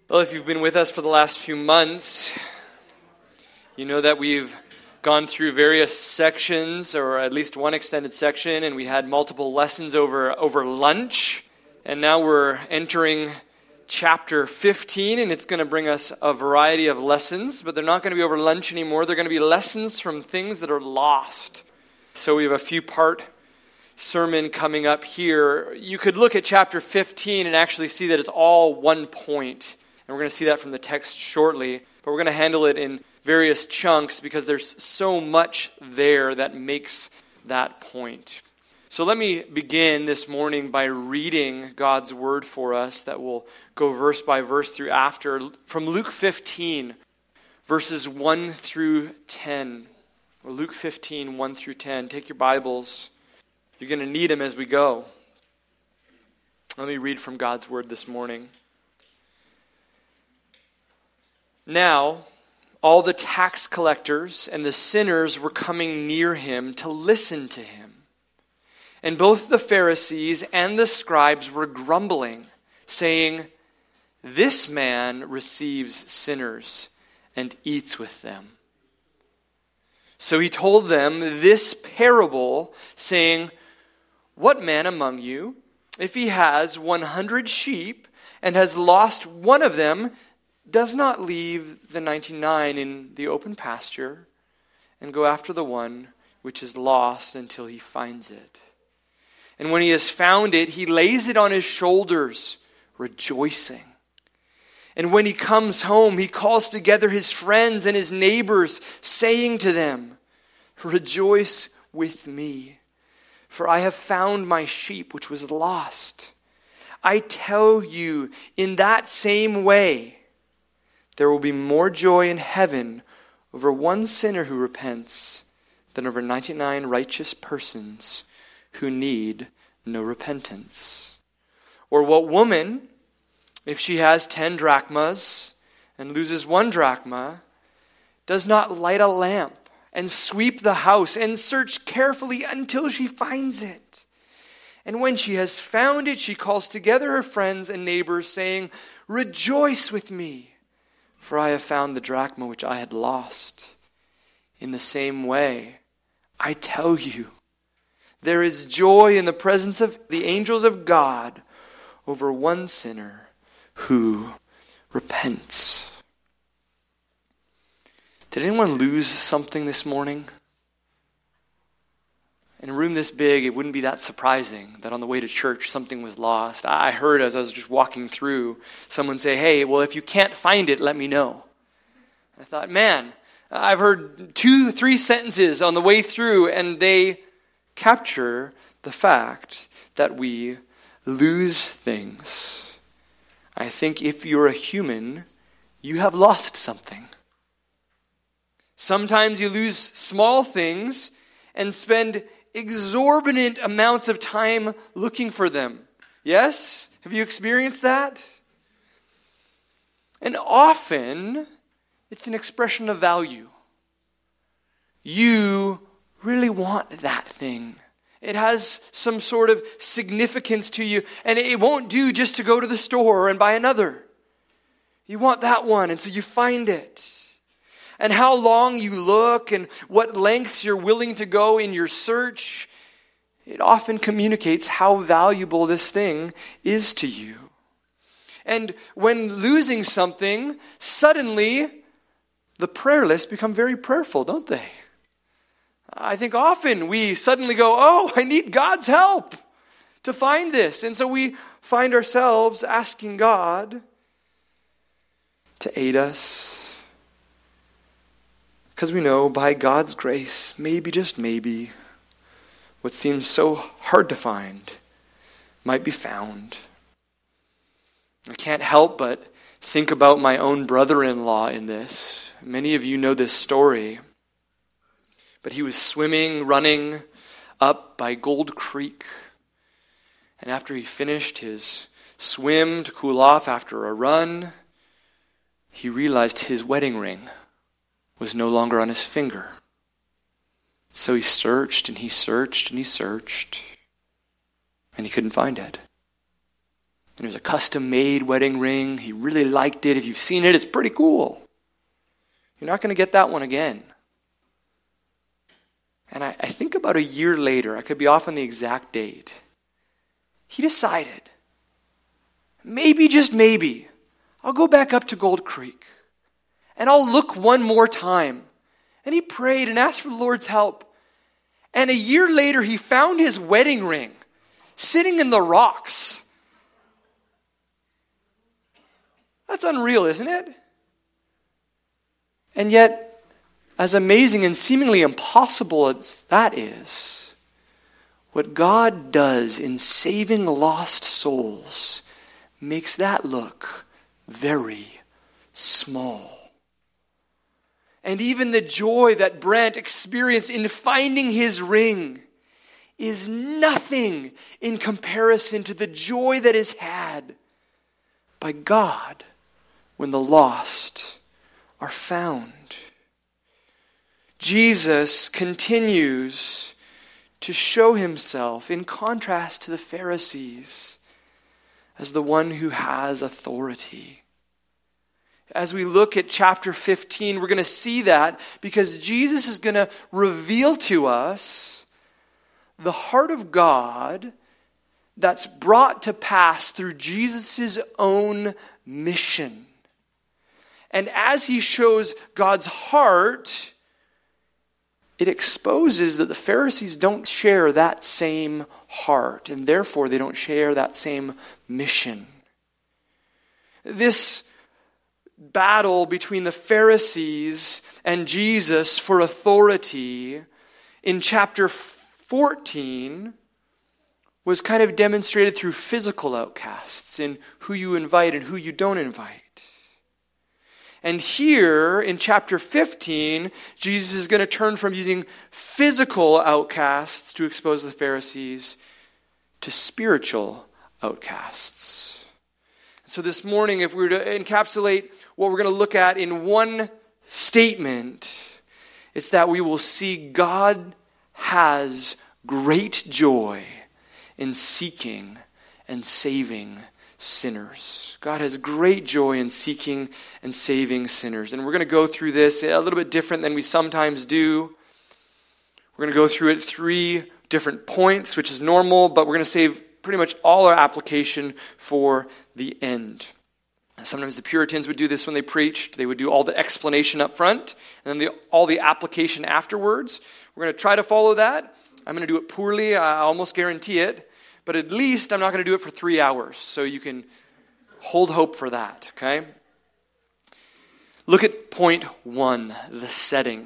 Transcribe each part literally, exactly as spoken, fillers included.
Well, if you've been with us for the last few months, you know that we've gone through various sections, or at least one extended section, and we had multiple lessons over, over lunch. And now we're entering chapter fifteen, and it's going to bring us a variety of lessons, but they're not going to be over lunch anymore. They're going to be lessons from things that are lost. So we have a few part sermon coming up here. You could look at chapter fifteen and actually see that it's all one point. And we're going to see that from the text shortly. But we're going to handle it in various chunks because there's so much there that makes that point. So let me begin this morning by reading God's word for us that will go verse by verse through after. From Luke fifteen, verses one through ten. Or Luke fifteen, one through ten. Take your Bibles. You're going to need them as we go. Let me read from God's word this morning. Now, all the tax collectors and the sinners were coming near him to listen to him. And both the Pharisees and the scribes were grumbling, saying, "This man receives sinners and eats with them." So he told them this parable, saying, "What man among you, if he has one hundred sheep and has lost one of them, does not leave the ninety-nine in the open pasture and go after the one which is lost until he finds it? And when he has found it, he lays it on his shoulders, rejoicing. And when he comes home, he calls together his friends and his neighbors, saying to them, 'Rejoice with me, for I have found my sheep which was lost.' I tell you, in that same way, there will be more joy in heaven over one sinner who repents than over ninety-nine righteous persons who need no repentance. Or what woman, if she has ten drachmas and loses one drachma, does not light a lamp and sweep the house and search carefully until she finds it? And when she has found it, she calls together her friends and neighbors, saying, 'Rejoice with me, for I have found the drachma which I had lost.' In the same way, I tell you, there is joy in the presence of the angels of God over one sinner who repents." Did anyone lose something this morning? In a room this big, it wouldn't be that surprising that on the way to church something was lost. I heard as I was just walking through someone say, "Hey, well, if you can't find it, let me know." I thought, man, I've heard two, three sentences on the way through, and they capture the fact that we lose things. I think if you're a human, you have lost something. Sometimes you lose small things and spend exorbitant amounts of time looking for them. Yes? Have you experienced that? And often, it's an expression of value. You really want that thing. It has some sort of significance to you, and it won't do just to go to the store and buy another. You want that one, and so you find it. And how long you look and what lengths you're willing to go in your search, it often communicates how valuable this thing is to you. And when losing something, suddenly the prayer lists become very prayerful, don't they? I think often we suddenly go, "Oh, I need God's help to find this." And so we find ourselves asking God to aid us. Because we know by God's grace, maybe, just maybe, what seems so hard to find might be found. I can't help but think about my own brother-in-law in this. Many of you know this story. But he was swimming, running up by Gold Creek. And after he finished his swim to cool off after a run, he realized his wedding ring was no longer on his finger. So he searched and he searched and he searched, and he couldn't find it. And it was a custom-made wedding ring. He really liked it. If you've seen it, it's pretty cool. You're not going to get that one again. And I, I think about a year later, I could be off on the exact date, he decided, maybe, just maybe, I'll go back up to Gold Creek and I'll look one more time. And he prayed and asked for the Lord's help. And a year later, he found his wedding ring sitting in the rocks. That's unreal, isn't it? And yet, as amazing and seemingly impossible as that is, what God does in saving lost souls makes that look very small. And even the joy that Brent experienced in finding his ring is nothing in comparison to the joy that is had by God when the lost are found. Jesus continues to show himself, in contrast to the Pharisees, as the one who has authority. As we look at chapter fifteen, we're going to see that because Jesus is going to reveal to us the heart of God that's brought to pass through Jesus' own mission. And as he shows God's heart, it exposes that the Pharisees don't share that same heart, and therefore they don't share that same mission. This battle between the Pharisees and Jesus for authority in chapter fourteen was kind of demonstrated through physical outcasts in who you invite and who you don't invite. And here in chapter fifteen, Jesus is going to turn from using physical outcasts to expose the Pharisees to spiritual outcasts. So this morning, if we were to encapsulate what we're going to look at in one statement, it's that we will see God has great joy in seeking and saving sinners. God has great joy in seeking and saving sinners. And we're going to go through this a little bit different than we sometimes do. We're going to go through it three different points, which is normal, but we're going to save pretty much all our application for the end. Sometimes the Puritans would do this when they preached. They would do all the explanation up front and then the, all the application afterwards. We're going to try to follow that. I'm going to do it poorly. I almost guarantee it. But at least I'm not going to do it for three hours. So you can hold hope for that, okay? Look at point one, the setting.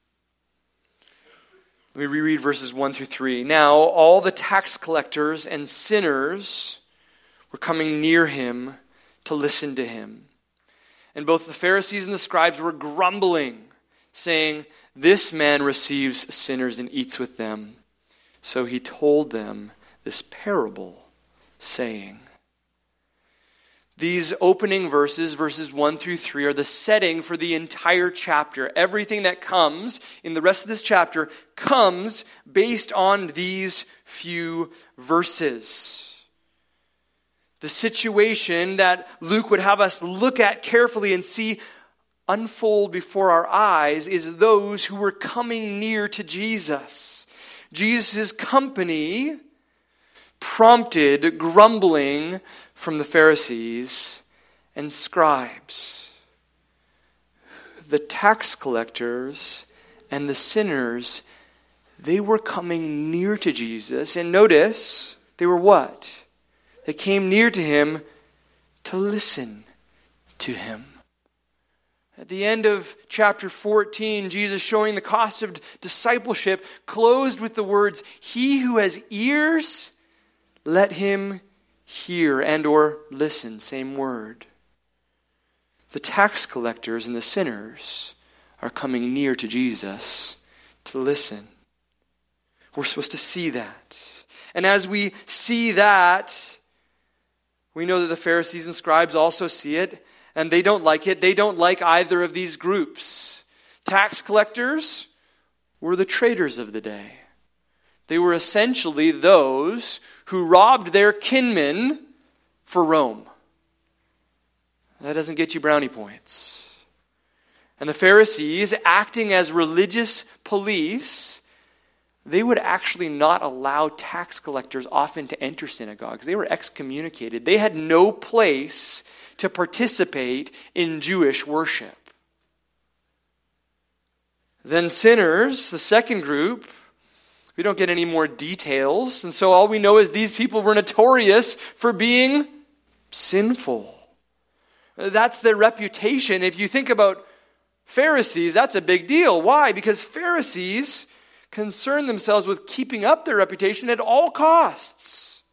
Let me reread verses one through three. Now, all the tax collectors and sinners were coming near him to listen to him. And both the Pharisees and the scribes were grumbling, saying, "This man receives sinners and eats with them." So he told them this parable, saying. These opening verses, verses one through three, are the setting for the entire chapter. Everything that comes in the rest of this chapter comes based on these few verses. The situation that Luke would have us look at carefully and see unfold before our eyes is those who were coming near to Jesus. Jesus' company prompted grumbling from the Pharisees and scribes. The tax collectors and the sinners, they were coming near to Jesus. And notice, they were what? They came near to him to listen to him. At the end of chapter fourteen, Jesus showing the cost of discipleship closed with the words, "He who has ears, let him hear," and or listen, same word. The tax collectors and the sinners are coming near to Jesus to listen. We're supposed to see that. And as we see that, we know that the Pharisees and scribes also see it, and they don't like it. They don't like either of these groups. Tax collectors were the traders of the day. They were essentially those who robbed their kinmen for Rome. That doesn't get you brownie points. And the Pharisees, acting as religious police, they would actually not allow tax collectors often to enter synagogues. They were excommunicated. They had no place to participate in Jewish worship. Then sinners, the second group, we don't get any more details. And so all we know is these people were notorious for being sinful. That's their reputation. If you think about Pharisees, that's a big deal. Why? Because Pharisees concern themselves with keeping up their reputation at all costs.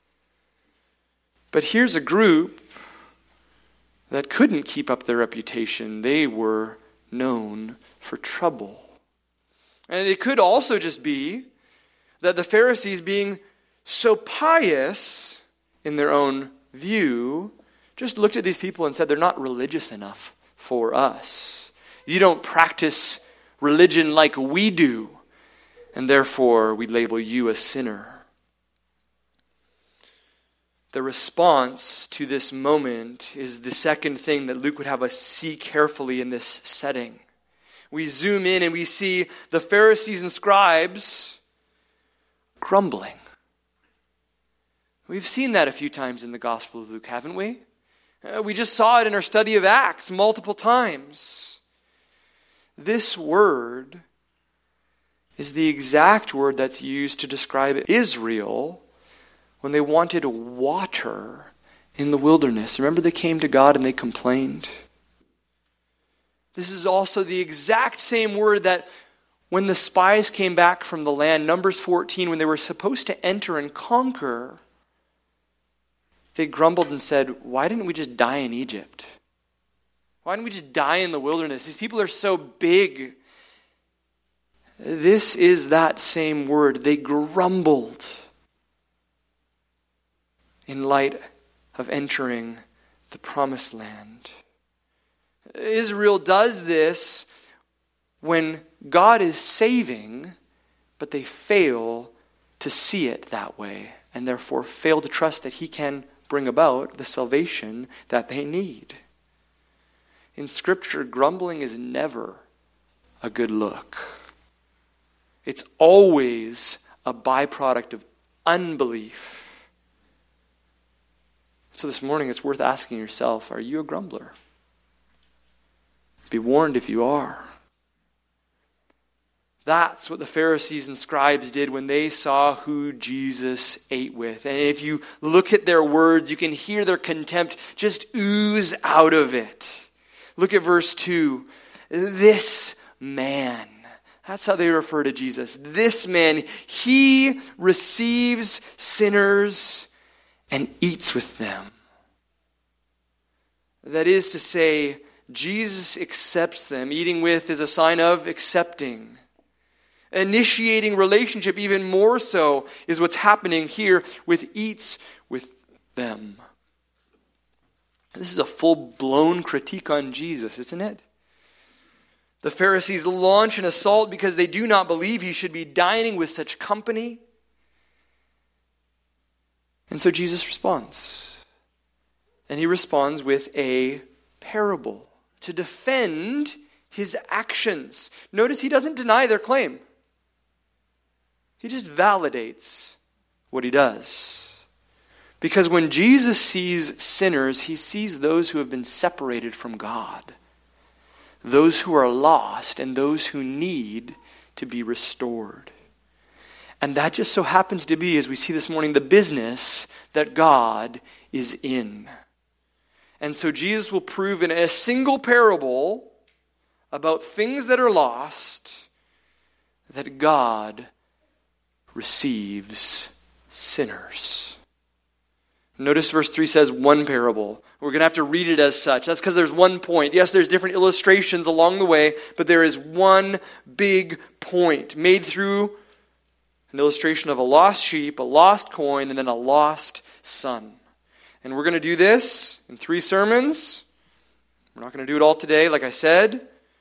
But here's a group that couldn't keep up their reputation. They were known for trouble. And it could also just be that the Pharisees, being so pious in their own view, just looked at these people and said, they're not religious enough for us. You don't practice religion like we do, and therefore we label you a sinner. The response to this moment is the second thing that Luke would have us see carefully in this setting. We zoom in and we see the Pharisees and scribes grumbling. We've seen that a few times in the Gospel of Luke, haven't we? Uh, we just saw it in our study of Acts multiple times. This word is the exact word that's used to describe Israel when they wanted water in the wilderness. Remember, they came to God and they complained. This is also the exact same word that when the spies came back from the land, Numbers fourteen, when they were supposed to enter and conquer, they grumbled and said, why didn't we just die in Egypt? Why didn't we just die in the wilderness? These people are so big. This is that same word. They grumbled in light of entering the promised land. Israel does this when God is saving, but they fail to see it that way, and therefore fail to trust that He can bring about the salvation that they need. In Scripture, grumbling is never a good look. It's always a byproduct of unbelief. So this morning it's worth asking yourself, are you a grumbler? Be warned if you are. That's what the Pharisees and scribes did when they saw who Jesus ate with. And if you look at their words, you can hear their contempt just ooze out of it. Look at verse two. This man. That's how they refer to Jesus. This man, he receives sinners and eats with them. That is to say, Jesus accepts them. Eating with is a sign of accepting. Initiating relationship even more so is what's happening here with eats with them. This is a full-blown critique on Jesus, isn't it? The Pharisees launch an assault because they do not believe he should be dining with such company. And so Jesus responds. And he responds with a parable to defend his actions. Notice he doesn't deny their claim. He just validates what he does. Because when Jesus sees sinners, he sees those who have been separated from God. Those who are lost and those who need to be restored. And that just so happens to be, as we see this morning, the business that God is in. And so Jesus will prove in a single parable about things that are lost that God receives sinners. Notice verse three says one parable. We're going to have to read it as such. That's because there's one point. Yes, there's different illustrations along the way, but there is one big point made through an illustration of a lost sheep, a lost coin, and then a lost son. And we're going to do this in three sermons. We're not going to do it all today, like I said.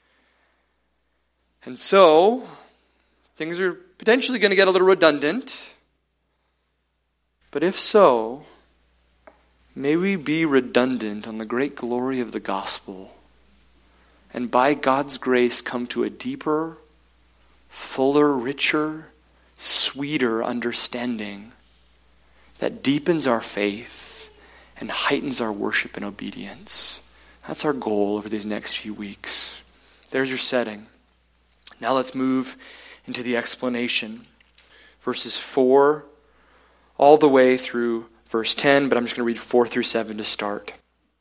And so, things are potentially going to get a little redundant. But if so, May we be redundant on the great glory of the gospel, and by God's grace come to a deeper, fuller, richer, sweeter understanding that deepens our faith and heightens our worship and obedience. That's our goal over these next few weeks. There's your setting. Now let's move into the explanation. Verses four all the way through verse ten, but I'm just going to read four through seven to start.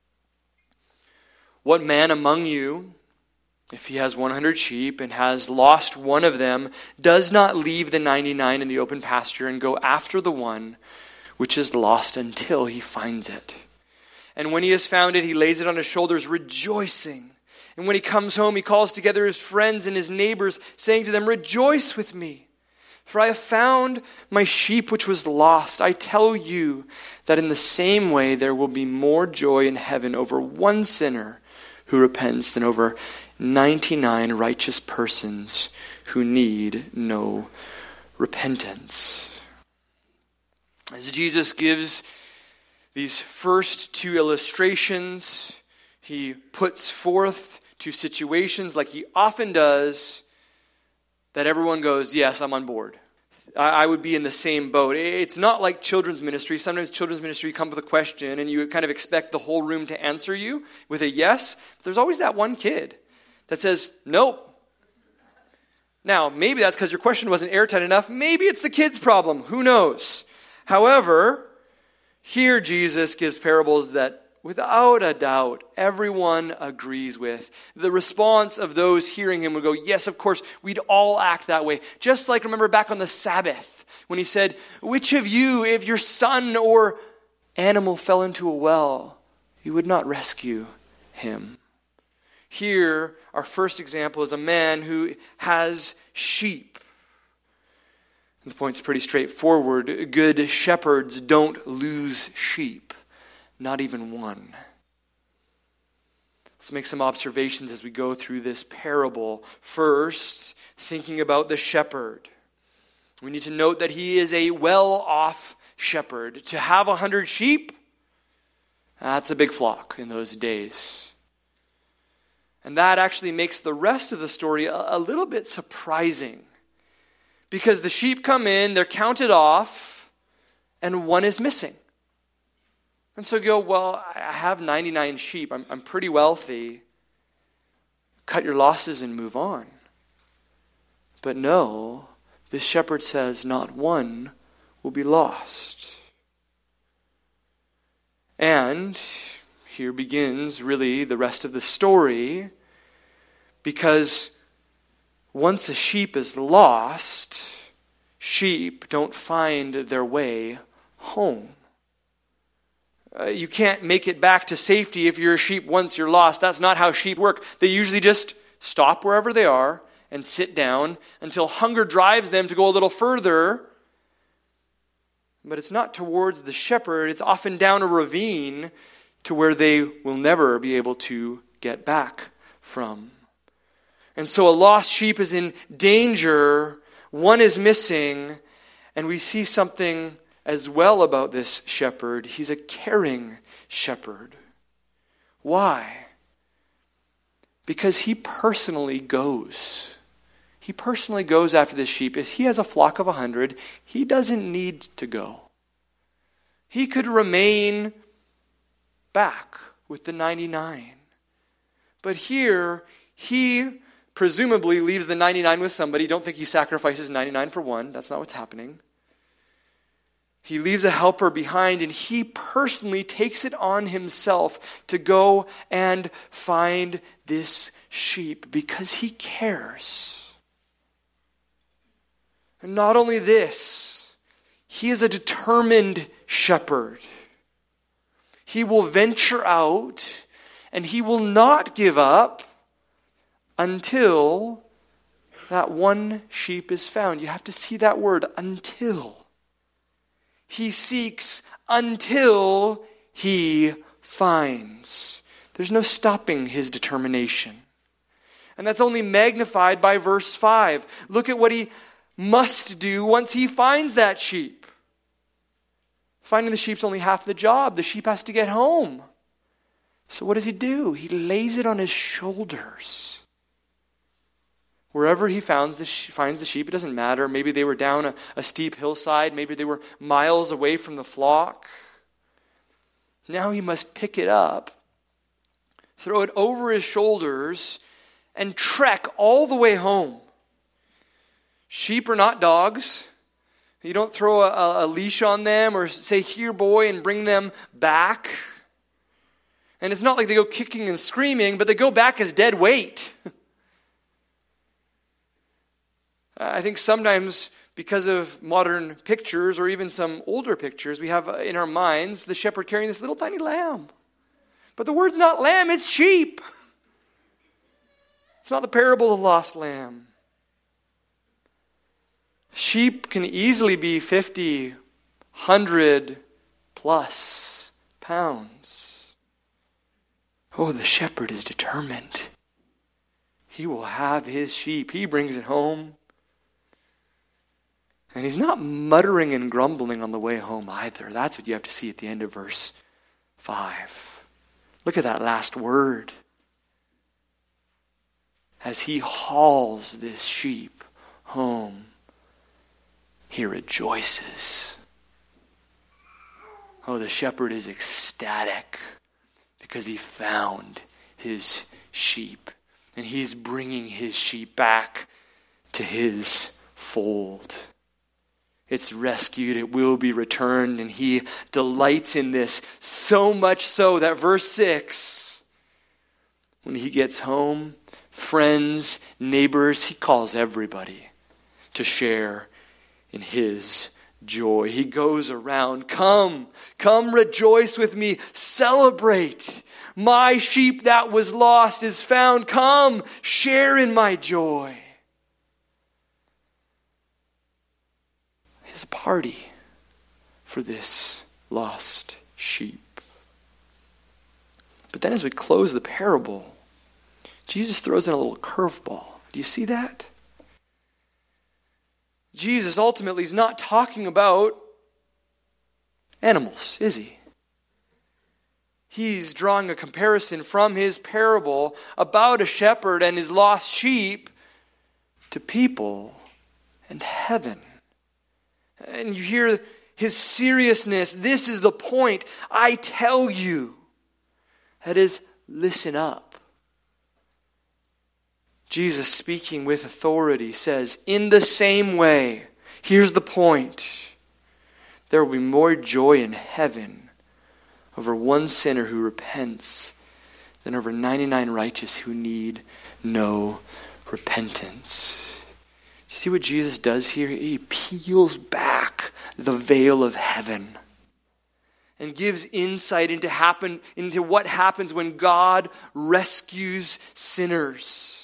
What man among you, if he has one hundred sheep and has lost one of them, does not leave the ninety-nine in the open pasture and go after the one which is lost until he finds it? And when he has found it, he lays it on his shoulders, rejoicing. And when he comes home, he calls together his friends and his neighbors, saying to them, "Rejoice with me, for I have found my sheep which was lost." I tell you that in the same way there will be more joy in heaven over one sinner who repents than over ninety-nine righteous persons who need no repentance. As Jesus gives these first two illustrations, he puts forth two situations like he often does that everyone goes, yes, I'm on board. I would be in the same boat. It's not like children's ministry. Sometimes children's ministry comes with a question and you kind of expect the whole room to answer you with a yes. But there's always that one kid that says, nope. Now, maybe that's because your question wasn't airtight enough. Maybe it's the kid's problem. Who knows? However, here Jesus gives parables that without a doubt, everyone agrees with. The response of those hearing him would go, yes, of course, we'd all act that way. Just like, remember back on the Sabbath, when he said, which of you, if your son or animal fell into a well, you would not rescue him? Here, our first example is a man who has sheep. And the point's pretty straightforward. Good shepherds don't lose sheep. Not even one. Let's make some observations as we go through this parable. First, thinking about the shepherd. We need to note that he is a well-off shepherd. To have a hundred sheep, that's a big flock in those days. And that actually makes the rest of the story a, a little bit surprising. Because the sheep come in, they're counted off, and one is missing. And so you go, well, I have ninety-nine sheep. I'm, I'm pretty wealthy. Cut your losses and move on. But no, this shepherd says not one will be lost. And here begins really the rest of the story, because once a sheep is lost, sheep don't find their way home. Uh, you can't make it back to safety if you're a sheep once you're lost. That's not how sheep work. They usually just stop wherever they are and sit down until hunger drives them to go a little further. But it's not towards the shepherd. It's often down a ravine to where they will never be able to get back from. And so a lost sheep is in danger. One is missing. And we see something as well about this shepherd. He's a caring shepherd. Why? Because he personally goes. He personally goes after this sheep. If he has a flock of a hundred, he doesn't need to go. He could remain back with the ninety-nine. But here, he presumably leaves the ninety-nine with somebody. Don't think he sacrifices ninety-nine for one. That's not what's happening. He leaves a helper behind, and he personally takes it on himself to go and find this sheep because he cares. And not only this, he is a determined shepherd. He will venture out, and he will not give up until that one sheep is found. You have to see that word, until. He seeks until he finds. There's no stopping his determination. And that's only magnified by verse five. Look at what he must do once he finds that sheep. Finding the sheep's only half the job. The sheep has to get home. So what does he do? He lays it on his shoulders. Wherever he finds the, finds the sheep, it doesn't matter. Maybe they were down a, a steep hillside. Maybe they were miles away from the flock. Now he must pick it up, throw it over his shoulders, and trek all the way home. Sheep are not dogs. You don't throw a, a leash on them or say, here, boy, and bring them back. And it's not like they go kicking and screaming, but they go back as dead weight. I think sometimes because of modern pictures or even some older pictures, we have in our minds the shepherd carrying this little tiny lamb. But the word's not lamb, it's sheep. It's not the parable of the lost lamb. Sheep can easily be fifty, one hundred plus pounds. Oh, the shepherd is determined. He will have his sheep. He brings it home. And he's not muttering and grumbling on the way home either. That's what you have to see at the end of verse five. Look at that last word. As he hauls this sheep home, he rejoices. Oh, the shepherd is ecstatic because he found his sheep. And he's bringing his sheep back to his fold. It's rescued, it will be returned, and he delights in this so much so that verse six, when he gets home, friends, neighbors, he calls everybody to share in his joy. He goes around, come, come rejoice with me, celebrate. My sheep that was lost is found. Come, share in my joy. His party for this lost sheep. But then as we close the parable, Jesus throws in a little curveball. Do you see that? Jesus ultimately is not talking about animals, is he? He's drawing a comparison from his parable about a shepherd and his lost sheep to people and heaven. And you hear his seriousness. This is the point. I tell you. That is, listen up. Jesus, speaking with authority, says, in the same way, here's the point. There will be more joy in heaven over one sinner who repents than over ninety-nine righteous who need no repentance. You see what Jesus does here? He peels back the veil of heaven and gives insight into happen into what happens when God rescues sinners.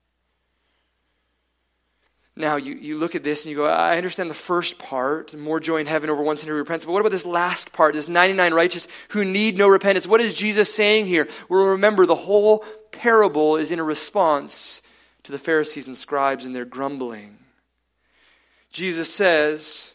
Now, you, you look at this and you go, I understand the first part, more joy in heaven over one sinner who repents. But what about this last part, this ninety-nine righteous who need no repentance? What is Jesus saying here? Well, remember, the whole parable is in a response to the Pharisees and scribes and their grumbling. Jesus says,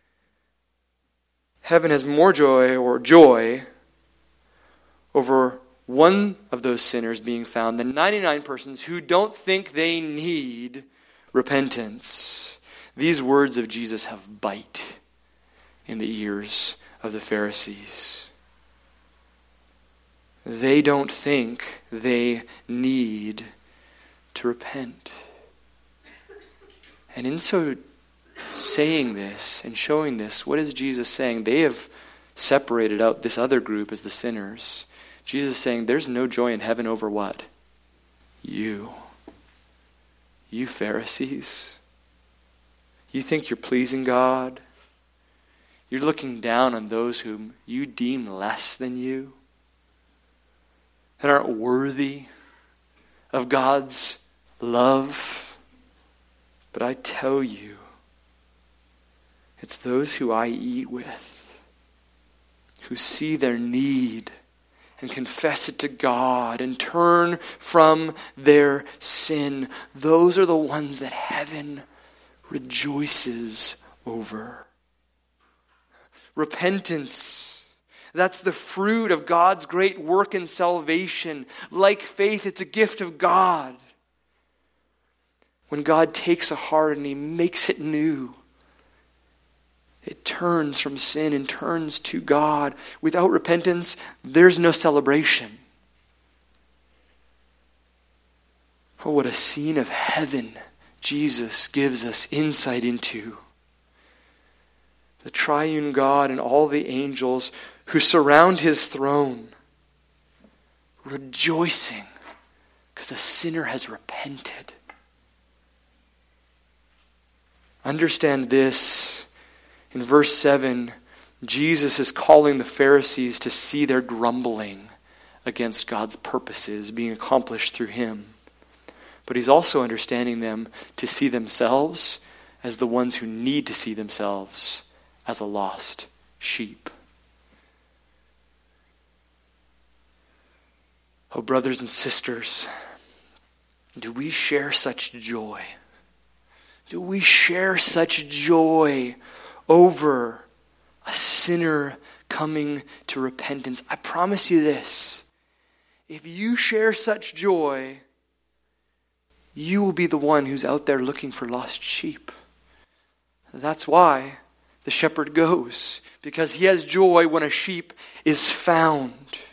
heaven has more joy or joy over one of those sinners being found than ninety-nine persons who don't think they need repentance. These words of Jesus have bite in the ears of the Pharisees. They don't think they need to repent. And in so saying this and showing this, what is Jesus saying? They have separated out this other group as the sinners. Jesus is saying there's no joy in heaven over what? You. You Pharisees. You think you're pleasing God. You're looking down on those whom you deem less than you, that aren't worthy of God's love. But I tell you, it's those who I eat with, who see their need and confess it to God and turn from their sin. Those are the ones that heaven rejoices over. repentance. That's the fruit of God's great work in salvation. Like faith, it's a gift of God. When God takes a heart and he makes it new, it turns from sin and turns to God. Without repentance, there's no celebration. Oh, what a scene of heaven Jesus gives us insight into. The triune God and all the angels who surround his throne, rejoicing because a sinner has repented. Understand this. In verse seven, Jesus is calling the Pharisees to see their grumbling against God's purposes being accomplished through him. But he's also understanding them to see themselves as the ones who need to see themselves as a lost sheep. Oh, brothers and sisters, do we share such joy? Do we share such joy over a sinner coming to repentance? I promise you this. If you share such joy, you will be the one who's out there looking for lost sheep. That's why the shepherd goes, because he has joy when a sheep is found.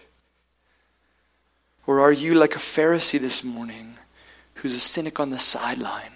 Or are you like a Pharisee this morning who's a cynic on the sideline?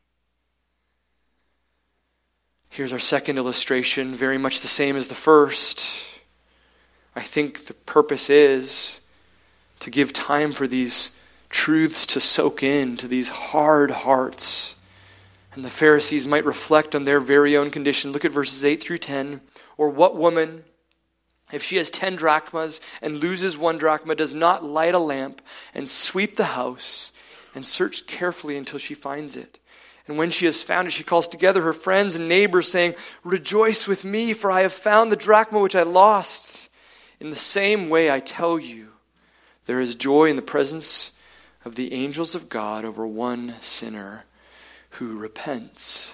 Here's our second illustration, very much the same as the first. I think the purpose is to give time for these truths to soak in to these hard hearts. And the Pharisees might reflect on their very own condition. Look at verses eight through ten. Or what woman, if she has ten drachmas and loses one drachma, does not light a lamp and sweep the house and search carefully until she finds it? And when she has found it, she calls together her friends and neighbors, saying, "Rejoice with me, for I have found the drachma which I lost." In the same way, I tell you, there is joy in the presence of the angels of God over one sinner who repents.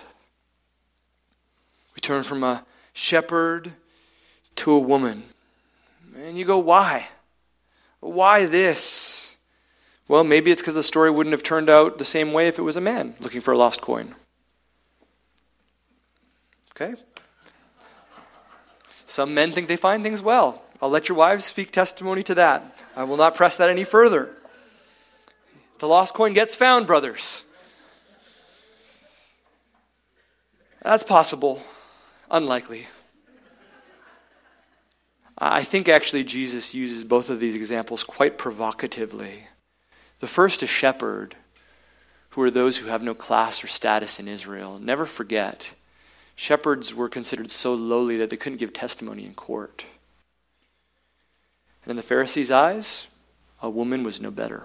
We turn from a shepherd to a woman. And you go, why? Why this? Well, maybe it's because the story wouldn't have turned out the same way if it was a man looking for a lost coin. Okay? Some men think they find things well. I'll let your wives speak testimony to that. I will not press that any further. The lost coin gets found, brothers. That's possible. Unlikely. I think actually Jesus uses both of these examples quite provocatively. The first, a shepherd, who are those who have no class or status in Israel. Never forget, shepherds were considered so lowly that they couldn't give testimony in court. And in the Pharisees' eyes, a woman was no better.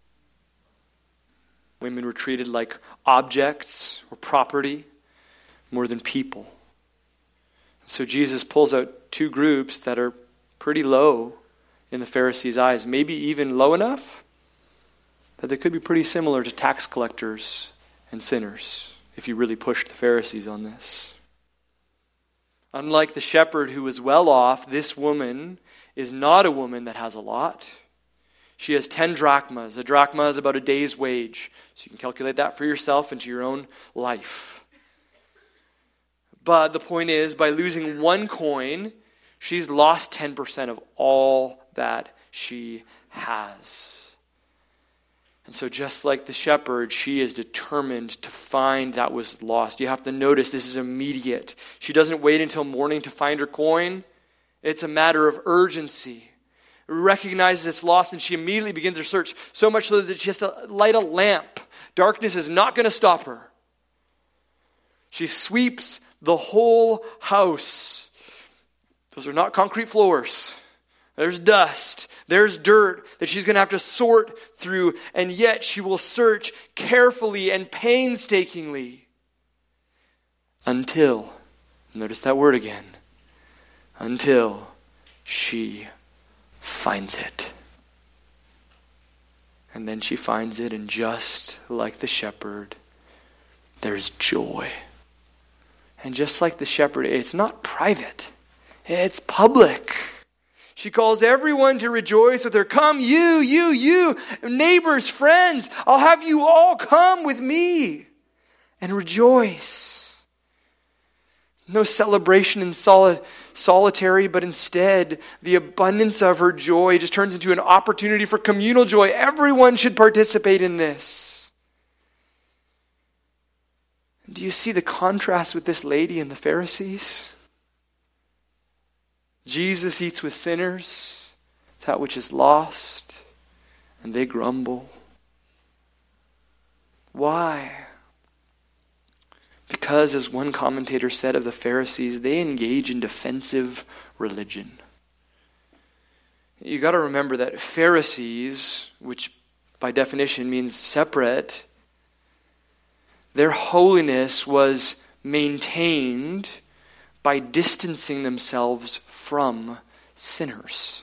Women were treated like objects or property more than people. So Jesus pulls out two groups that are pretty low in the Pharisees' eyes, maybe even low enough that they could be pretty similar to tax collectors and sinners, if you really pushed the Pharisees on this. Unlike the shepherd who was well off, this woman is not a woman that has a lot. She has ten drachmas. A drachma is about a day's wage. So you can calculate that for yourself into your own life. But the point is, by losing one coin, she's lost ten percent of all that she has. And so just like the shepherd, she is determined to find that was lost. You have to notice this is immediate. She doesn't wait until morning to find her coin. It's a matter of urgency. Recognizes it's lost and she immediately begins her search, so much so that she has to light a lamp. Darkness is not going to stop her. She sweeps the whole house. Those are not concrete floors. There's dust. There's dirt that she's going to have to sort through, and yet she will search carefully and painstakingly until, notice that word again, until she finds it. And then she finds it, and just like the shepherd, there's joy. And just like the shepherd, it's not private. It's public. She calls everyone to rejoice with her. Come, you, you, you, neighbors, friends, I'll have you all come with me and rejoice. No celebration in solid, solitary, but instead the abundance of her joy just turns into an opportunity for communal joy. Everyone should participate in this. Do you see the contrast with this lady and the Pharisees? Jesus eats with sinners, that which is lost, and they grumble. Why? Because, as one commentator said of the Pharisees, they engage in defensive religion. You got to remember that Pharisees, which by definition means separate, their holiness was maintained by distancing themselves from sinners.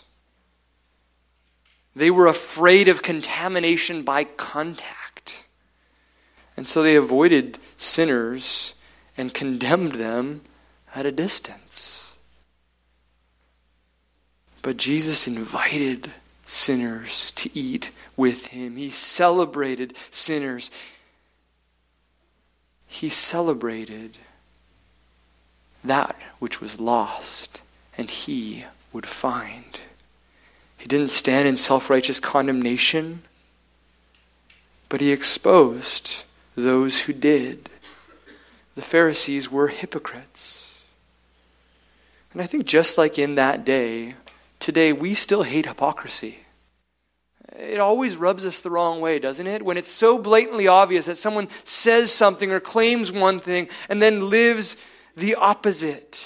They were afraid of contamination by contact. And so they avoided sinners and condemned them at a distance. But Jesus invited sinners to eat with him. He celebrated sinners. He celebrated that which was lost and he would find. He didn't stand in self-righteous condemnation, but he exposed those who did. The Pharisees were hypocrites. And I think just like in that day, today we still hate hypocrisy. It always rubs us the wrong way, doesn't it? When it's so blatantly obvious that someone says something or claims one thing and then lives the opposite.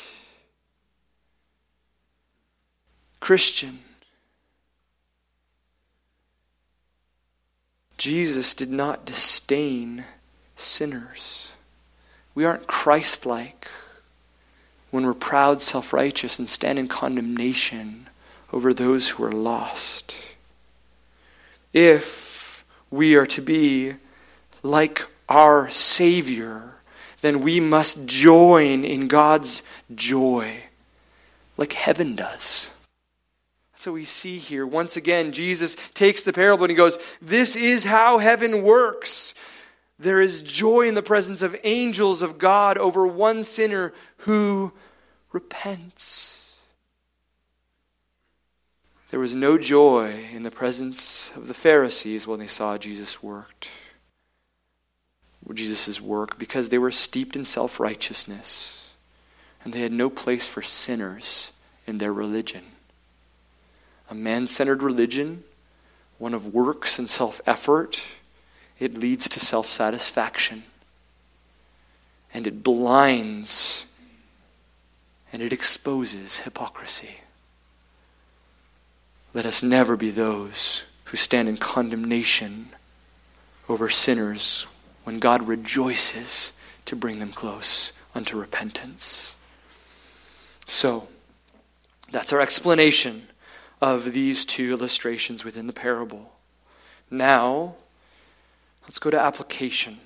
Christian, Jesus did not disdain sinners. We aren't Christ-like when we're proud, self-righteous, and stand in condemnation over those who are lost. If we are to be like our Savior, then we must join in God's joy like heaven does. So we see here, once again, Jesus takes the parable and he goes, this is how heaven works. There is joy in the presence of angels of God over one sinner who repents. There was no joy in the presence of the Pharisees when they saw Jesus worked. Jesus' work, because they were steeped in self-righteousness and they had no place for sinners in their religion. A man-centered religion, one of works and self-effort, it leads to self-satisfaction. And it blinds and it exposes hypocrisy. Let us never be those who stand in condemnation over sinners when God rejoices to bring them close unto repentance. So, that's our explanation of these two illustrations within the parable. Now, let's go to application.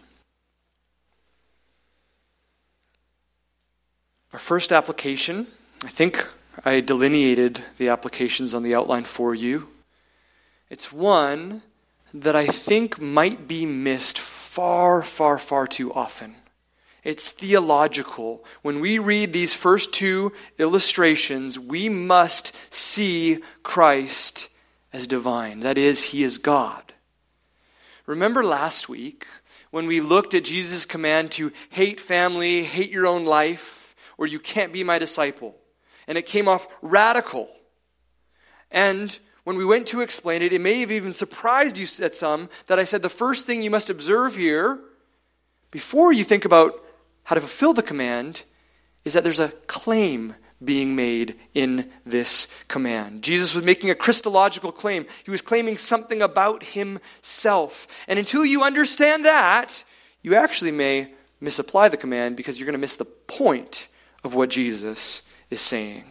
Our first application, I think I delineated the applications on the outline for you. It's one that I think might be missed far, far, far too often. It's theological. When we read these first two illustrations, we must see Christ as divine. That is, he is God. Remember last week when we looked at Jesus' command to hate family, hate your own life, or you can't be my disciple. And it came off radical. And when we went to explain it, it may have even surprised you at some that I said the first thing you must observe here, before you think about how to fulfill the command, is that there's a claim being made in this command. Jesus was making a Christological claim. He was claiming something about himself. And until you understand that, you actually may misapply the command because you're going to miss the point of what Jesus is saying.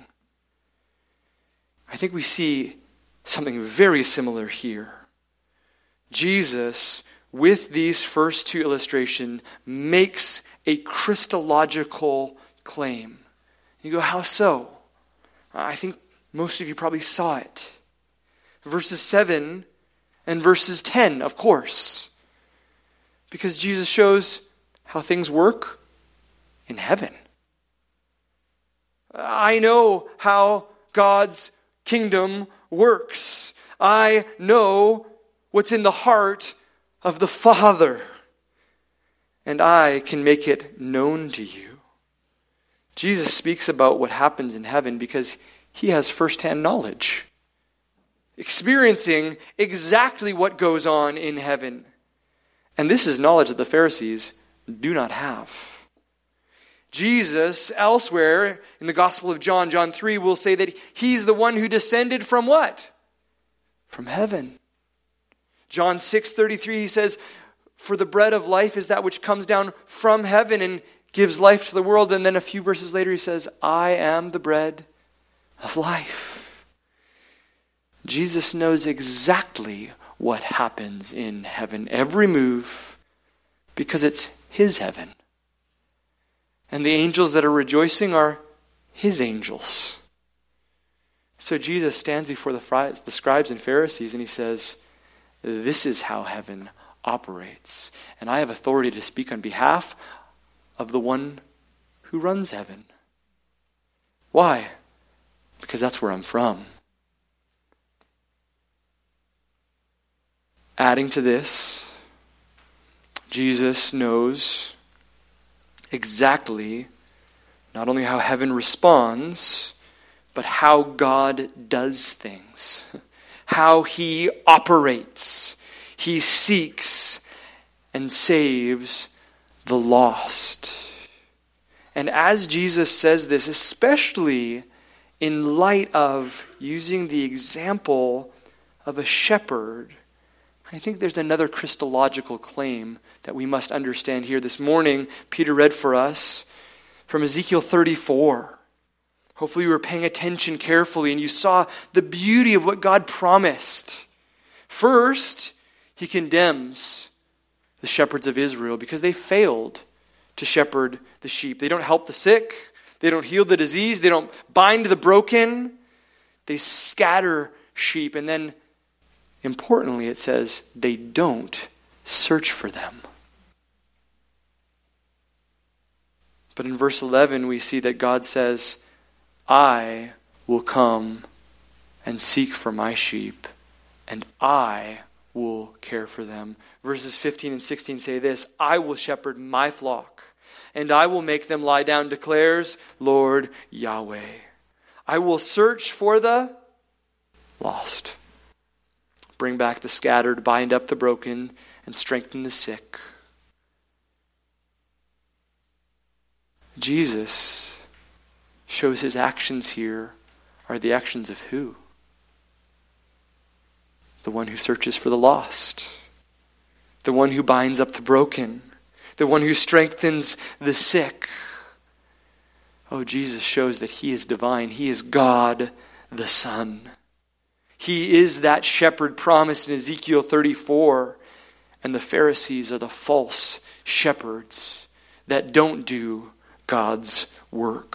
I think we see something very similar here. Jesus, with these first two illustrations, makes a Christological claim. You go, how so? I think most of you probably saw it. Verses seven and verses ten, of course. Because Jesus shows how things work in heaven. I know how God's kingdom works. I know what's in the heart of the Father. And I can make it known to you. Jesus speaks about what happens in heaven because he has firsthand knowledge, experiencing exactly what goes on in heaven. And this is knowledge that the Pharisees do not have. Jesus, elsewhere in the Gospel of John, John three, will say that he's the one who descended from what? From heaven. John six thirty-three, he says, for the bread of life is that which comes down from heaven and gives life to the world. And then a few verses later he says, I am the bread of life. Jesus knows exactly what happens in heaven, every move, because it's his heaven. And the angels that are rejoicing are his angels. So Jesus stands before the, the scribes and Pharisees and he says, this is how heaven operates. And I have authority to speak on behalf of the one who runs heaven. Why? Because that's where I'm from. Adding to this, Jesus knows exactly not only how heaven responds, but how God does things, how he operates. He seeks and saves the lost. And as Jesus says this, especially in light of using the example of a shepherd, I think there's another Christological claim that we must understand here. This morning, Peter read for us from Ezekiel thirty-four. Hopefully you were paying attention carefully and you saw the beauty of what God promised. First, he condemns the shepherds of Israel because they failed to shepherd the sheep. They don't help the sick. They don't heal the disease. They don't bind the broken. They scatter sheep. And then, importantly, it says they don't search for them. But in verse eleven, we see that God says, I will come and seek for my sheep, and I will care for them. Verses fifteen and sixteen say this, I will shepherd my flock, and I will make them lie down, declares Lord Yahweh. I will search for the lost, bring back the scattered, bind up the broken, and strengthen the sick. Jesus shows his actions here are the actions of who? The one who searches for the lost. The one who binds up the broken. The one who strengthens the sick. Oh, Jesus shows that he is divine. He is God the Son. He is that shepherd promised in Ezekiel thirty-four. And the Pharisees are the false shepherds that don't do God's work.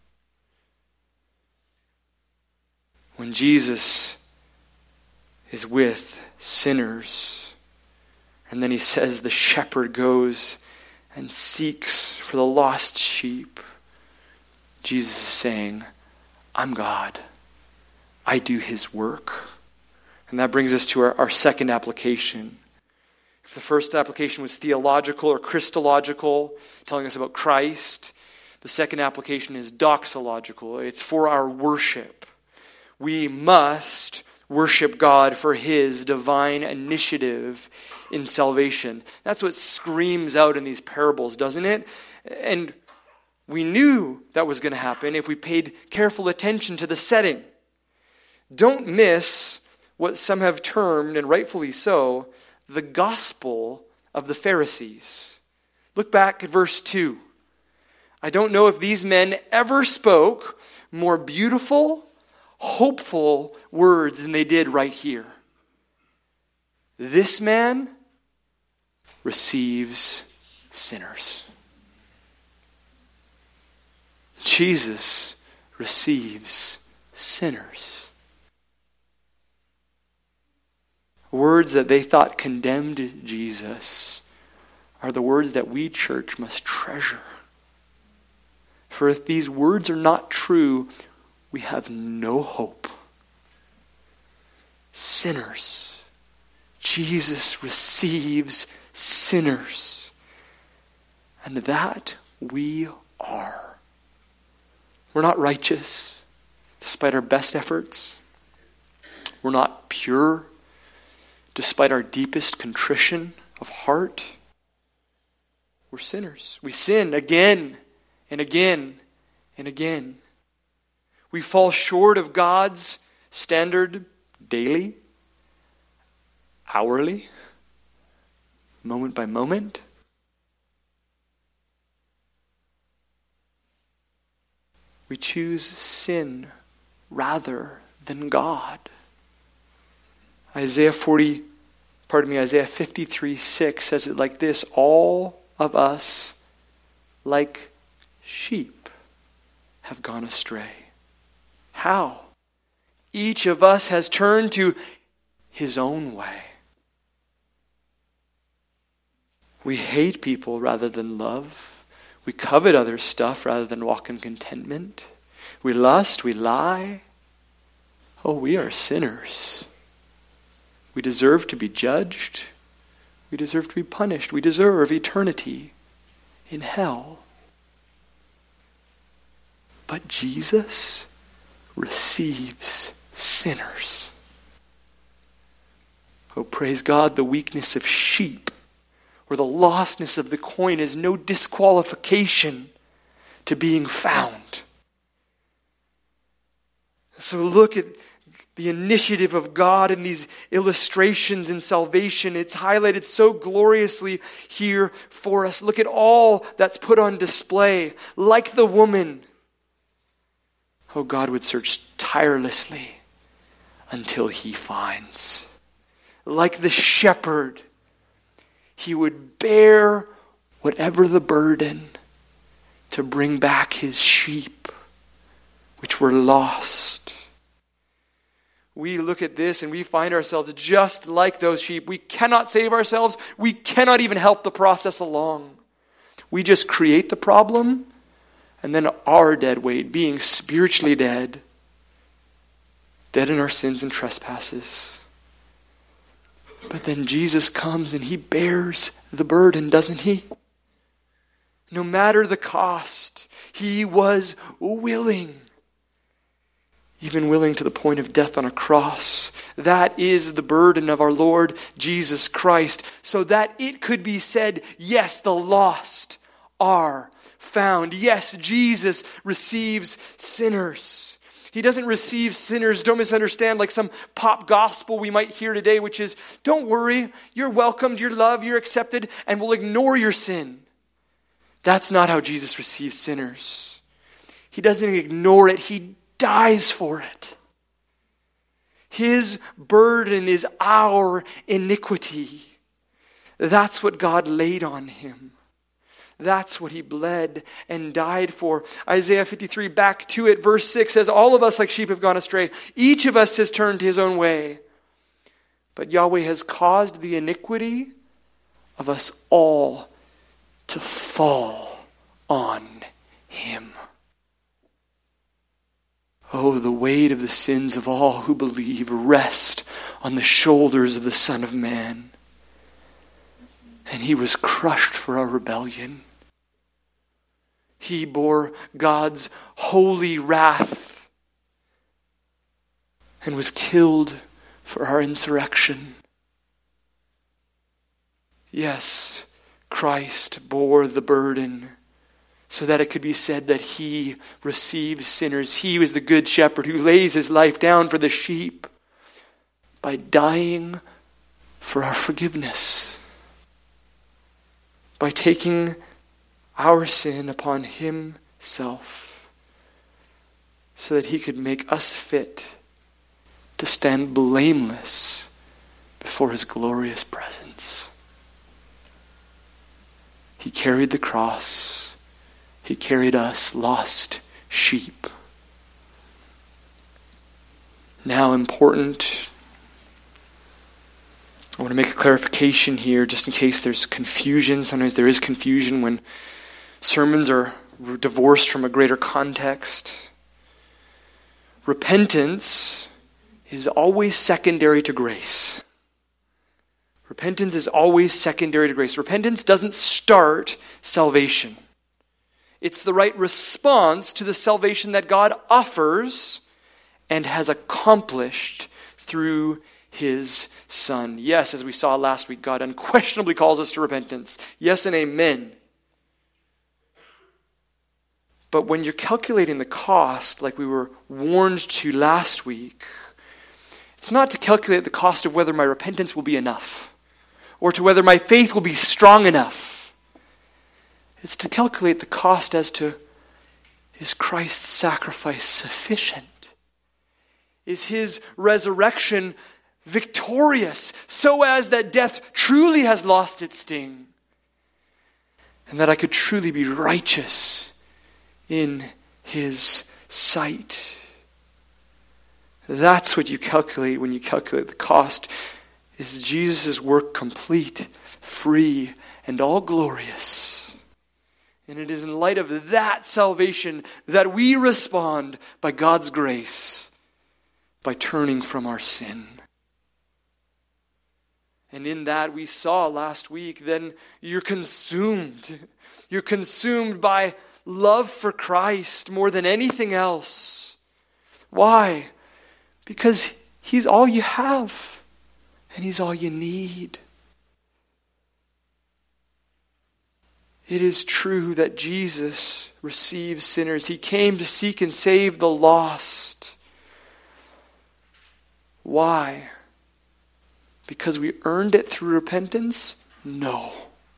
When Jesus is with sinners, and then he says the shepherd goes and seeks for the lost sheep, Jesus is saying, I'm God. I do his work. And that brings us to our, our second application. If the first application was theological or Christological, telling us about Christ, the second application is doxological. It's for our worship. We must worship God for his divine initiative in salvation. That's what screams out in these parables, doesn't it? And we knew that was going to happen if we paid careful attention to the setting. Don't miss what some have termed, and rightfully so, the gospel of the Pharisees. Look back at verse two. I don't know if these men ever spoke more beautiful, hopeful words than they did right here. This man receives sinners. Jesus receives sinners. Words that they thought condemned Jesus are the words that we, church, must treasure. For if these words are not true, we have no hope. Sinners. Jesus receives sinners. And that we are. We're not righteous, despite our best efforts. We're not pure, despite our deepest contrition of heart. We're sinners. We sin again and again and again. We fall short of God's standard daily, hourly, moment by moment. We choose sin rather than God. Isaiah forty, pardon me, Isaiah fifty-three six says it like this: all of us, like sheep, have gone astray. How? Each of us has turned to his own way. We hate people rather than love. We covet other stuff rather than walk in contentment. We lust, we lie. Oh, we are sinners. We deserve to be judged. We deserve to be punished. We deserve eternity in hell. But Jesus receives sinners. Oh, praise God, the weakness of sheep or the lostness of the coin is no disqualification to being found. So look at the initiative of God in these illustrations in salvation. It's highlighted so gloriously here for us. Look at all that's put on display. Like the woman, oh, God would search tirelessly until he finds. Like the shepherd, he would bear whatever the burden to bring back his sheep, which were lost. We look at this and we find ourselves just like those sheep. We cannot save ourselves. We cannot even help the process along. We just create the problem, and then our dead weight, being spiritually dead, dead in our sins and trespasses. But then Jesus comes and he bears the burden, doesn't he? No matter the cost, he was willing. Even willing to the point of death on a cross. That is the burden of our Lord Jesus Christ. So that it could be said, yes, the lost are found. Yes, Jesus receives sinners. He doesn't receive sinners, don't misunderstand, like some pop gospel we might hear today, which is, don't worry, you're welcomed, you're loved, you're accepted, and we'll ignore your sin. That's not how Jesus receives sinners. He doesn't ignore it, he dies for it. His burden is our iniquity. That's what God laid on him. That's what he bled and died for. Isaiah fifty-three, back to it, verse six says, all of us like sheep have gone astray. Each of us has turned his own way. But Yahweh has caused the iniquity of us all to fall on him. Oh, the weight of the sins of all who believe rest on the shoulders of the Son of Man. And he was crushed for our rebellion. He bore God's holy wrath and was killed for our insurrection. Yes, Christ bore the burden so that it could be said that he receives sinners. He was the good shepherd who lays his life down for the sheep by dying for our forgiveness, by taking our sin upon himself so that he could make us fit to stand blameless before his glorious presence. He carried the cross. He carried us, lost sheep. Now, important, I want to make a clarification here just in case there's confusion. Sometimes there is confusion when sermons are divorced from a greater context. Repentance is always secondary to grace. Repentance is always secondary to grace. Repentance doesn't start salvation. It's the right response to the salvation that God offers and has accomplished through His Son. Yes, as we saw last week, God unquestionably calls us to repentance. Yes and amen. But when you're calculating the cost, like we were warned to last week, it's not to calculate the cost of whether my repentance will be enough or to whether my faith will be strong enough. It's to calculate the cost as to, is Christ's sacrifice sufficient? Is His resurrection victorious so as that death truly has lost its sting and that I could truly be righteous in His sight? That's what you calculate when you calculate the cost. Is Jesus' work complete, free, and all glorious? And it is in light of that salvation that we respond by God's grace, by turning from our sin. And in that we saw last week, then you're consumed. You're consumed by love for Christ more than anything else. Why? Because He's all you have, and He's all you need. It is true that Jesus receives sinners. He came to seek and save the lost. Why? Because we earned it through repentance? No.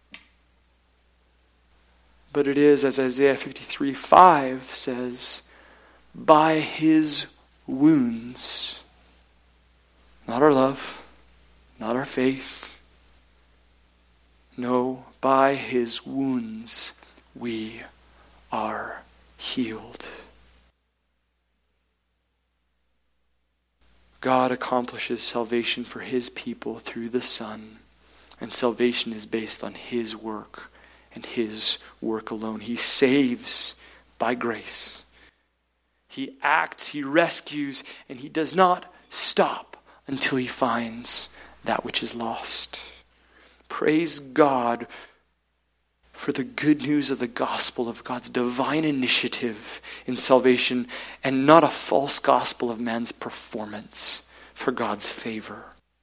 But it is, as Isaiah fifty-three five says, by His wounds. Not our love, not our faith. No, by His wounds we are healed. God accomplishes salvation for His people through the Son, and salvation is based on His work and His work alone. He saves by grace. He acts, He rescues, and He does not stop until He finds that which is lost. Praise God for the good news of the gospel of God's divine initiative in salvation and not a false gospel of man's performance for God's favor.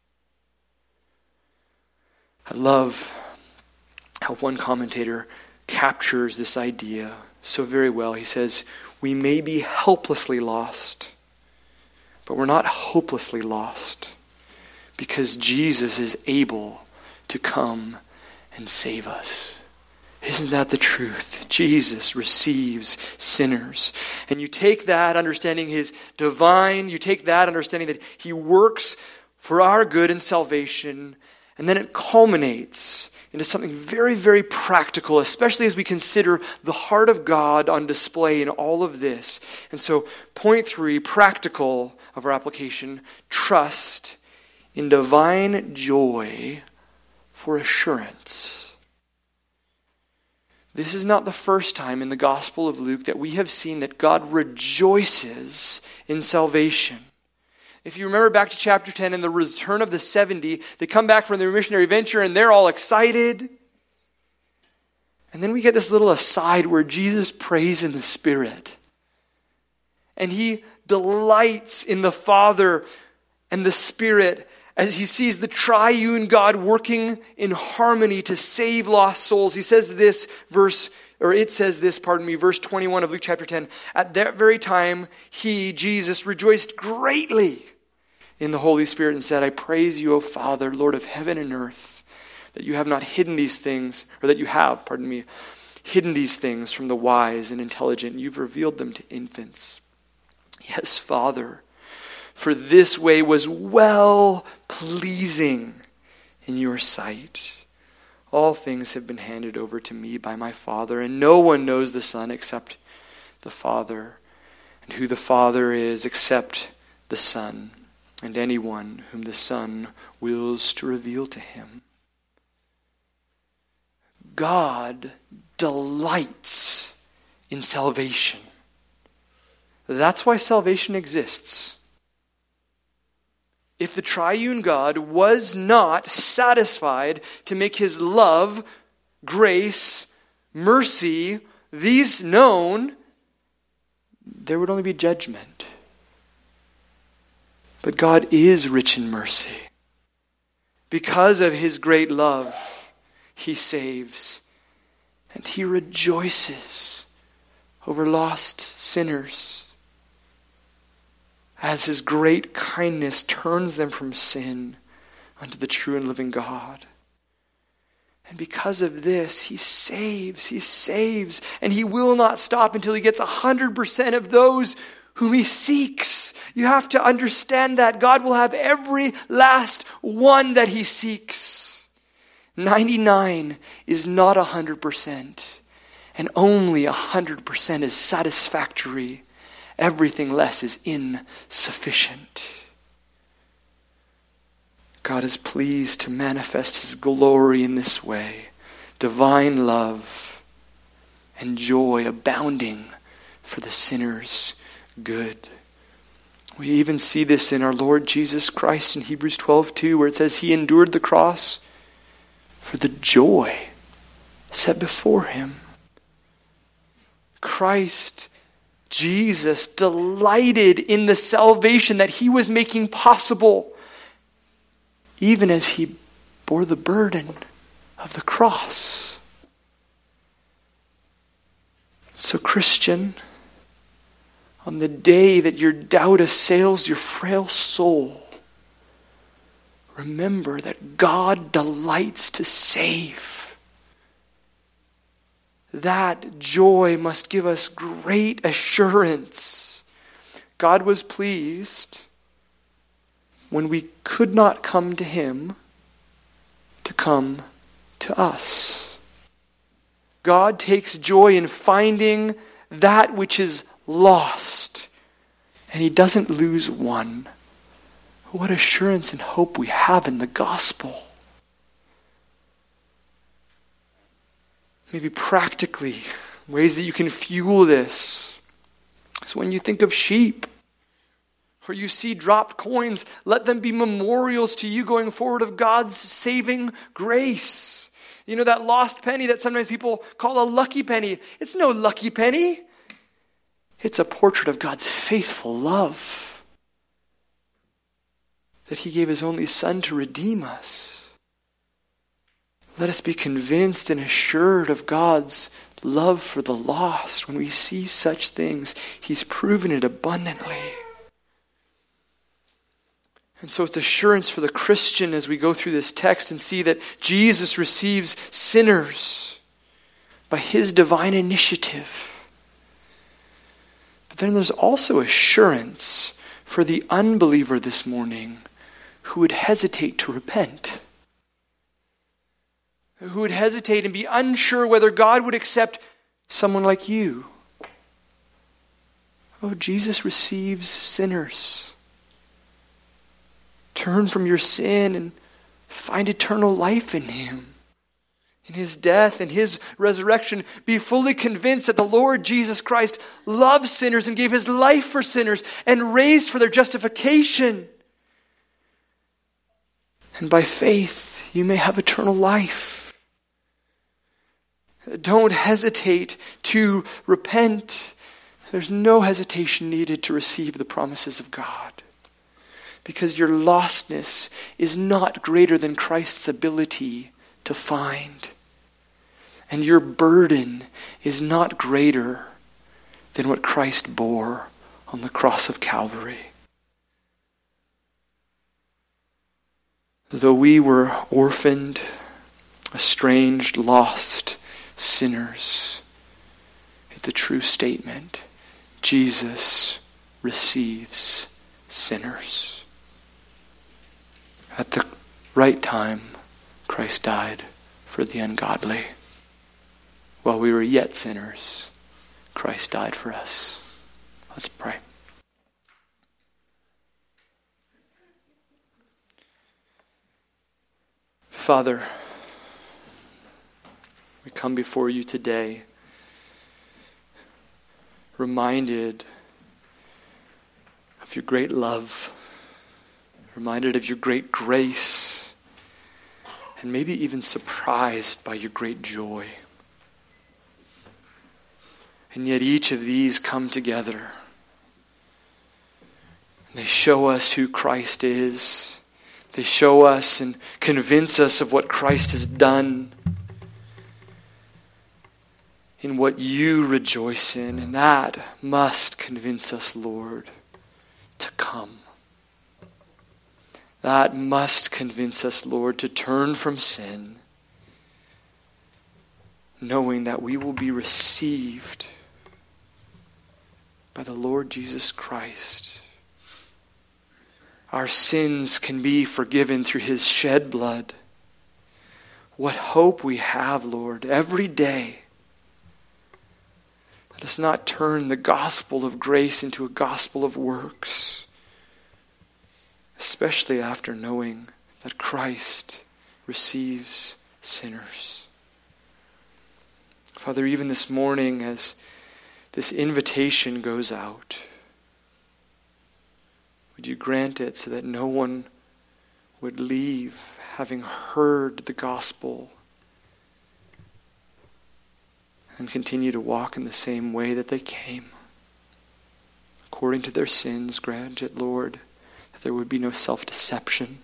I love how one commentator captures this idea so very well. He says, we may be helplessly lost, but we're not hopelessly lost because Jesus is able to come and save us. Isn't that the truth? Jesus receives sinners. And you take that understanding His divine, you take that understanding that He works for our good and salvation, and then it culminates into something very, very practical, especially as we consider the heart of God on display in all of this. And so, point three, practical of our application, trust in divine joy for assurance. This is not the first time in the Gospel of Luke that we have seen that God rejoices in salvation. If you remember back to chapter ten and the return of the seventy, they come back from their missionary venture and they're all excited. And then we get this little aside where Jesus prays in the Spirit. And He delights in the Father and the Spirit as He sees the triune God working in harmony to save lost souls. He says this verse, or it says this, pardon me, verse twenty-one of Luke chapter ten. At that very time, He, Jesus, rejoiced greatly in the Holy Spirit and said, I praise you, O Father, Lord of heaven and earth, that you have not hidden these things, or that you have, pardon me, hidden these things from the wise and intelligent. You've revealed them to infants. Yes, Father, for this way was well-pleasing in your sight. All things have been handed over to me by my Father, and no one knows the Son except the Father, and who the Father is except the Son, and anyone whom the Son wills to reveal to him. God delights in salvation. That's why salvation exists. If the triune God was not satisfied to make his love, grace, mercy, these known, there would only be judgment. But God is rich in mercy. Because of his great love, he saves, and he rejoices over lost sinners as his great kindness turns them from sin unto the true and living God. And because of this, he saves, he saves, and he will not stop until he gets one hundred percent of those whom he seeks. You have to understand that. God will have every last one that he seeks. ninety-nine is not one hundred percent, and only one hundred percent is satisfactory. Everything less is insufficient. God is pleased to manifest his glory in this way. Divine love and joy abounding for the sinner's good. We even see this in our Lord Jesus Christ in Hebrews twelve two, where it says he endured the cross for the joy set before him. Christ Jesus delighted in the salvation that he was making possible, even as he bore the burden of the cross. So, Christian, on the day that your doubt assails your frail soul, remember that God delights to save. That joy must give us great assurance. God was pleased when we could not come to him to come to us. God takes joy in finding that which is lost, and he doesn't lose one. What assurance and hope we have in the gospel. Maybe practically, ways that you can fuel this. So when you think of sheep, or you see dropped coins, let them be memorials to you going forward of God's saving grace. You know that lost penny that sometimes people call a lucky penny? It's no lucky penny. It's a portrait of God's faithful love. That he gave his only Son to redeem us. Let us be convinced and assured of God's love for the lost. When we see such things, he's proven it abundantly. And so it's assurance for the Christian as we go through this text and see that Jesus receives sinners by his divine initiative. But then there's also assurance for the unbeliever this morning who would hesitate to repent. Who would hesitate and be unsure whether God would accept someone like you. Oh, Jesus receives sinners. Turn from your sin and find eternal life in him. In his death and his resurrection, be fully convinced that the Lord Jesus Christ loves sinners and gave his life for sinners and raised for their justification. And by faith, you may have eternal life. Don't hesitate to repent. There's no hesitation needed to receive the promises of God. Because your lostness is not greater than Christ's ability to find. And your burden is not greater than what Christ bore on the cross of Calvary. Though we were orphaned, estranged, lost sinners, it's a true statement. Jesus receives sinners. At the right time, Christ died for the ungodly. While we were yet sinners, Christ died for us. Let's pray. Father, we come before you today reminded of your great love, reminded of your great grace, and maybe even surprised by your great joy. And yet each of these come together. They show us who Christ is. They show us and convince us of what Christ has done, in what you rejoice in. And that must convince us, Lord, to come. That must convince us, Lord, to turn from sin, knowing that we will be received by the Lord Jesus Christ. Our sins can be forgiven through his shed blood. What hope we have, Lord, every day. Let us not turn the gospel of grace into a gospel of works, especially after knowing that Christ receives sinners. Father, even this morning as this invitation goes out, would you grant it so that no one would leave having heard the gospel and continue to walk in the same way that they came. According to their sins, grant it, Lord, that there would be no self-deception,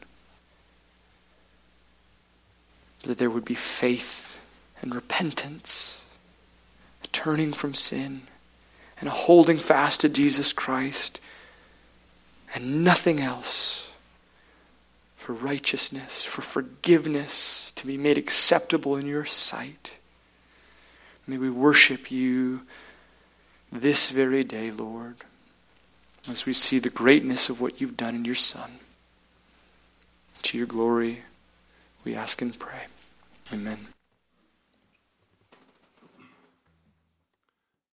that there would be faith and repentance, a turning from sin, and a holding fast to Jesus Christ, and nothing else, for righteousness, for forgiveness, to be made acceptable in your sight. May we worship you this very day, Lord, as we see the greatness of what you've done in your Son. To your glory, we ask and pray. Amen.